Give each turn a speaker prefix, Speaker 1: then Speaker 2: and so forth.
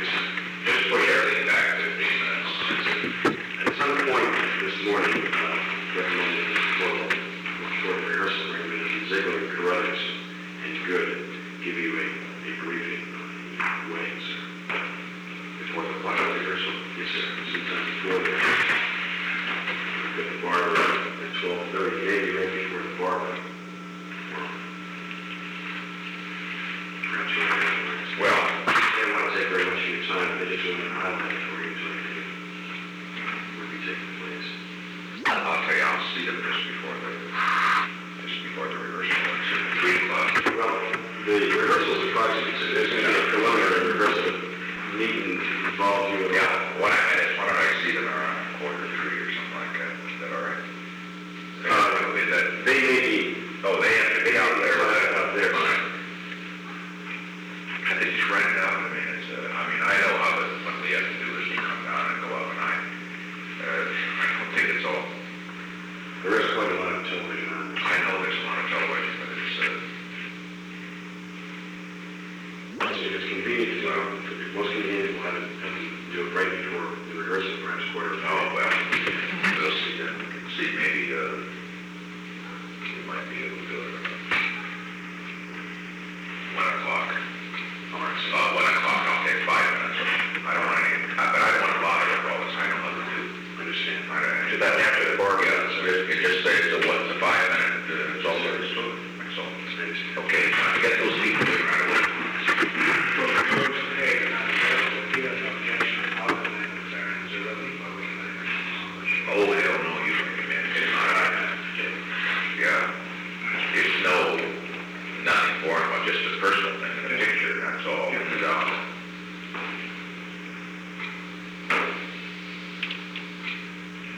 Speaker 1: Just push everything back 15 minutes.
Speaker 2: At some point this morning, recommended for rehearsal recommended Ziegler and Carruthers and Good give you a briefing on weddings before the final rehearsal. Yes, sir. Sometime before the barber at 12:30, maybe right before the barber.
Speaker 1: Well,
Speaker 2: they don't want to take very much of your time. They just want to highlight it for you so you can will be taking place.
Speaker 1: I'll tell you, I'll see them just before the rehearsal. It's at 3 o'clock.
Speaker 2: Well, the rehearsal's approximately, so there's going to be a preliminary rehearsal. Needn't involve you at all.
Speaker 1: Yeah, what I meant is, why don't I see them around 2:45 or something like that? Is that all right?
Speaker 2: They may be.
Speaker 1: Oh, they have to be out there.
Speaker 2: Out there.
Speaker 1: Fine. I think just rent it out. I mean, I know how what we have to do is to come down and go up, and I don't think it's all.
Speaker 2: There is quite a lot of television on.
Speaker 1: I know there's a lot of television, but it's.
Speaker 2: If it's convenient, most convenient, we'll have to do it right before the rehearsal, perhaps quarter.
Speaker 1: Oh, well, we'll see then. See, maybe we might be able to do it at 1 o'clock. All right, so 1 o'clock, I'll take 5 minutes. I don't want any, but I don't want to bother you all the time. I know what to do.
Speaker 2: Understand.
Speaker 1: Should that after the bar, yeah, so it just say it's a 5 minute, it's all there is to it. That's all. Okay, time to get those people in right away. Oh, hell no, you recommend it. Yeah. It's nothing for him, but just a personal thing in the picture, that's all.